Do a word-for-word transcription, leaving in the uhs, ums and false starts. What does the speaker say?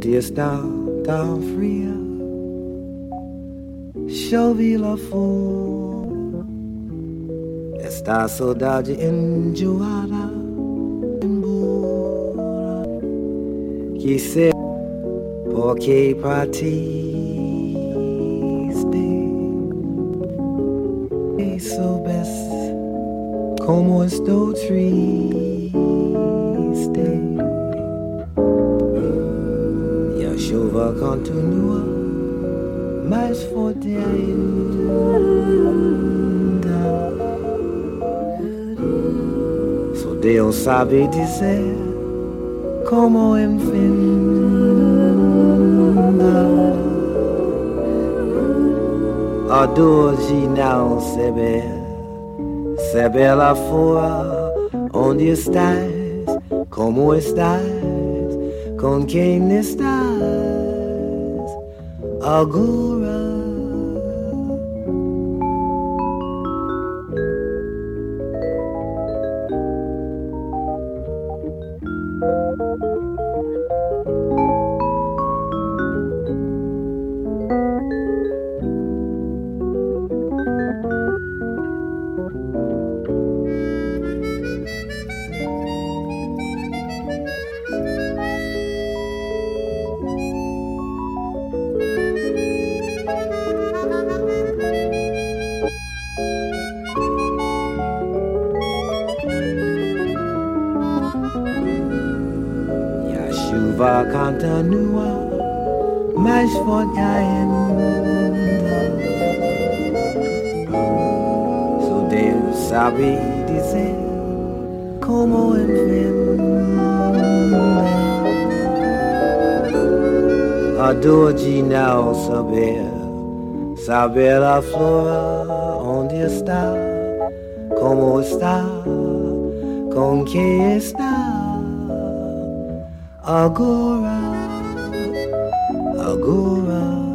onde está tão fria, chove lá fora, esta saudade enjoada embora, que ser porque partiste, soubesse como estou triste. E a chuva continua mais forte ainda. Só Deus sabe dizer como enfrenta a dor de não saber, saber lá fora onde estás, como estás, com quem estás agora. Chuva continua mais forte ainda. Só Deus sabe dizer como enfrenta a dor de não saber, saber a flor onde está, como está, com quem está. Agora, agora.